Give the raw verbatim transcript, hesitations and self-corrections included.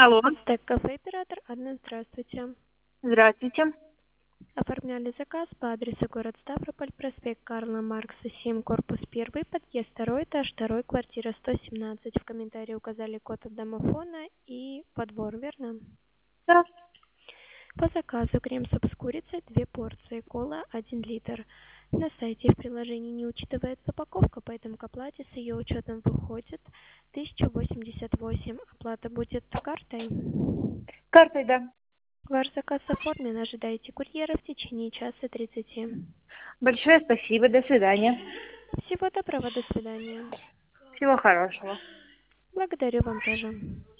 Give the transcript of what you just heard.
Алло, Ацтек кафе оператор Анна, здравствуйте. здравствуйте. Оформляли заказ по адресу город Ставрополь, проспект Карла Маркса, семь, корпус один, подъезд два, этаж два, квартира сто семнадцать. В комментарии указали код от домофона и подбор, верно? Да. По заказу крем-суп с курицей, две порции, кола один литр. На сайте и в приложении не учитывается упаковка, поэтому к оплате с ее учетом выходит тысяча восемьдесят восемь. Оплата будет картой. Картой, да. Ваш заказ оформлен. Ожидайте курьера в течение часа тридцати. Большое спасибо. До свидания. Всего доброго. До свидания. Всего хорошего. Благодарю вам тоже.